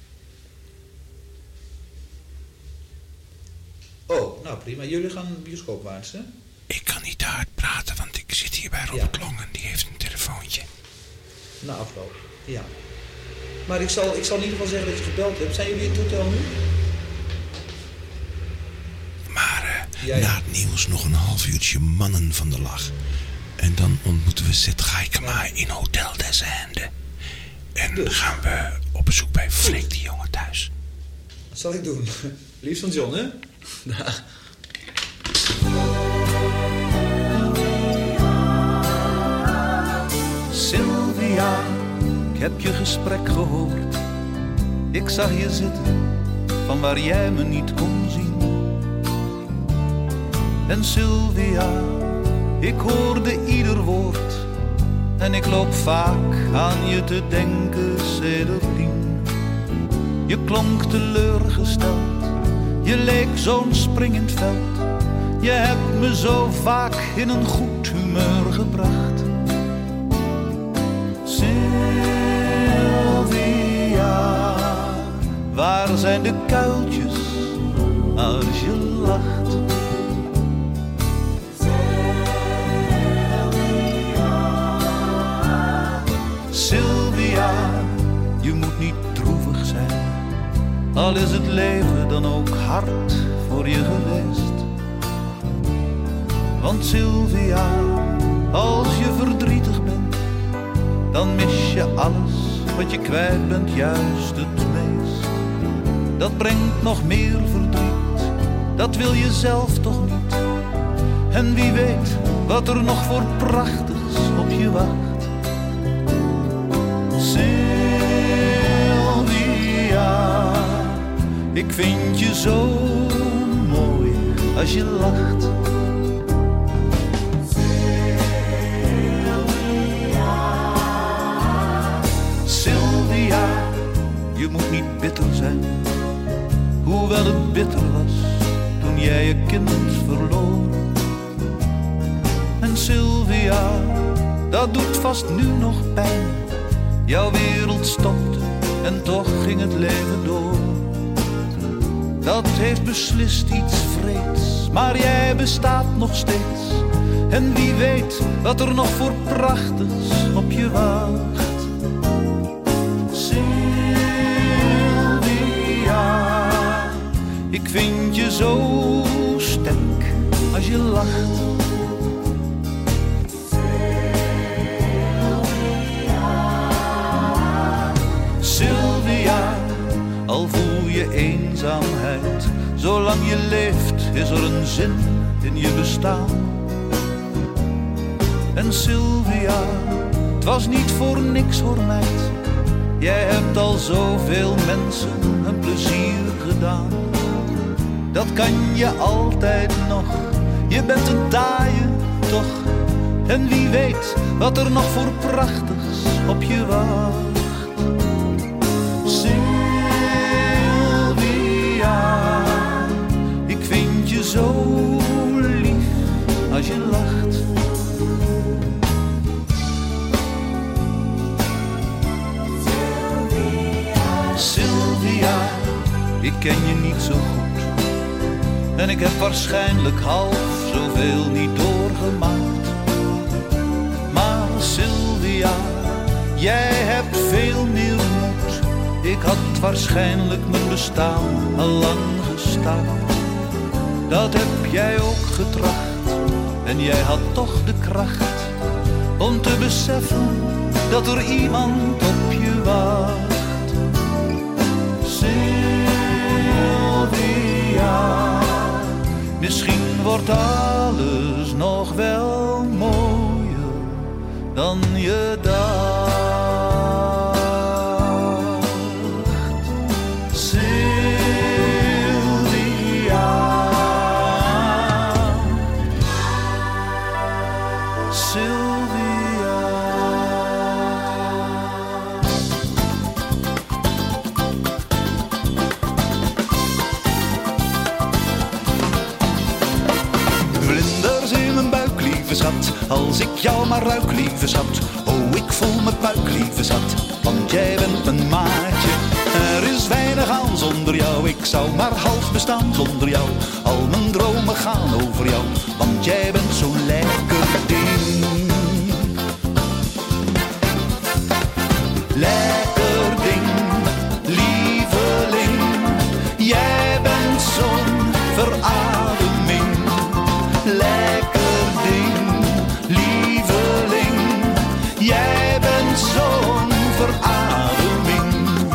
Oh, nou prima. Jullie gaan bioscoopwaarts, hè? Ik kan niet te hard praten, want ik zit hier bij Robert Longen. Die heeft een telefoontje. Na afloop, ja. Maar ik zal in ieder geval zeggen dat je gebeld hebt. Zijn jullie in het hotel nu? Maar na het nieuws nog een half uurtje Mannen van de Lach. En dan ontmoeten we Zet Gaikema in Hotel des Indes. En dan gaan we op bezoek bij Freek de Jonge thuis. Dat zal ik doen. Liefst van John, hè? Dag. Sylvia, ik heb je gesprek gehoord. Ik zag je zitten, van waar jij me niet kon zien. En Sylvia, ik hoorde ieder woord. En ik loop vaak aan je te denken sedertdien. Je klonk teleurgesteld, je leek zo'n springend veld. Je hebt me zo vaak in een goed humeur gebracht. Sylvia, waar zijn de kuiltjes als je lacht? Sylvia, je moet niet droevig zijn, al is het leven dan ook hard voor je geweest. Want Sylvia, als je verdrietig bent, dan mis je alles wat je kwijt bent juist het meest. Dat brengt nog meer verdriet, dat wil je zelf toch niet. En wie weet wat er nog voor prachtigs op je wacht. Sylvia, ik vind je zo mooi als je lacht. Sylvia, je moet niet bitter zijn, hoewel het bitter was toen jij je kind verloor. En Sylvia, dat doet vast nu nog pijn. Jouw wereld stopte en toch ging het leven door. Dat heeft beslist iets vreeds, maar jij bestaat nog steeds. En wie weet wat er nog voor prachtigs op je wacht. Sylvia, ik vind je zo sterk als je lacht. Sylvia, al voel je eenzaamheid, zolang je leeft is er een zin in je bestaan. En Sylvia, het was niet voor niks hoor meid, jij hebt al zoveel mensen een plezier gedaan. Dat kan je altijd nog, je bent een taaie toch. En wie weet wat er nog voor prachtigs op je wacht. Sylvia, ik vind je zo lief als je lacht. Sylvia, ik ken je niet zo goed. En ik heb waarschijnlijk half zoveel niet doorgemaakt. Maar Sylvia, jij hebt veel meer moed. Ik had waarschijnlijk mijn bestaan al lang gestaakt. Dat heb jij ook getracht. En jij had toch de kracht om te beseffen dat er iemand op je wacht. Sylvia, misschien wordt alles nog wel mooier dan je dacht. Sylvia, jou maar ruik, lieve schat. Oh, ik voel mijn buik, lieve schat, want jij bent mijn maatje. Er is weinig aan zonder jou, ik zou maar half bestaan zonder jou. Al mijn dromen gaan over jou, want jij bent zo'n lekker ding. Lekker ding, lieveling, jij bent zo'n verademing. Lekker ding, lieveling, jij bent zo'n verademing.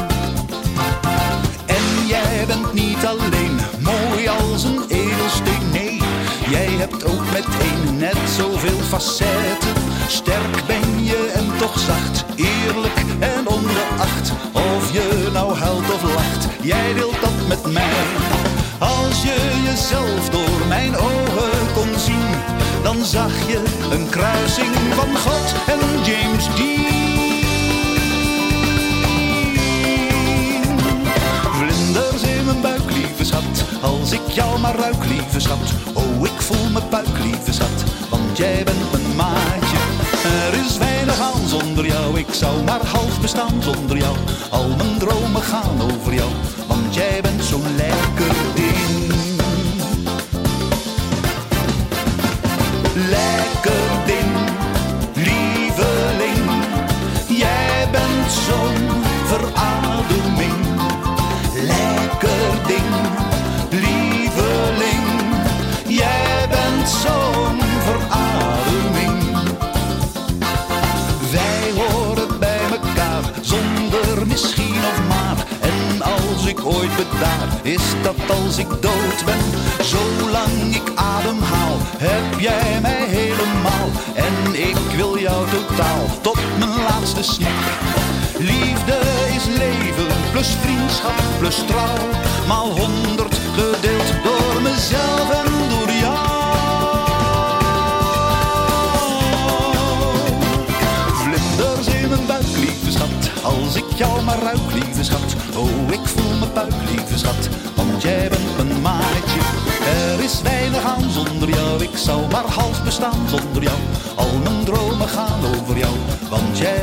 En jij bent niet alleen mooi als een edelsteen, nee, jij hebt ook meteen net zoveel facetten. Sterk ben je en toch zacht, eerlijk en ongeacht. Of je nou huilt of lacht, jij deelt dat met mij. Als je jezelf door mijn ogen kon zien, dan zag je een kruising van God en James Dean. Vlinders in mijn buik, lieve schat, als ik jou maar ruik, lieve schat. Oh, ik voel mijn buik, lieve schat, want jij bent mijn maatje. Er is weinig aan zonder jou, ik zou maar half bestaan zonder jou. Al mijn dromen gaan over jou, want jij bent zo'n lekker ding. Lekker ding, lieveling, jij bent zo'n verademing. Lekker ding, lieveling, jij bent zo'n verademing. Wij horen bij mekaar, zonder misschien of maar. En als ik ooit bedaar, is dat als ik dood ben. Zolang ik ademhaal, heb jij mij helemaal. En ik wil jou totaal, tot mijn laatste snik. Liefde is leven, plus vriendschap, plus trouw. Maal 100 gedeeld door mezelf en door jou. Vlinders in mijn buik, lieve schat, als ik jou maar ruik, lieve schat. Oh, ik voel mijn buik, lieve schat, want jij bent mijn maatje. Er is weinig aan zonder jou, ik zou maar half bestaan zonder jou. Al mijn dromen gaan over jou, want jij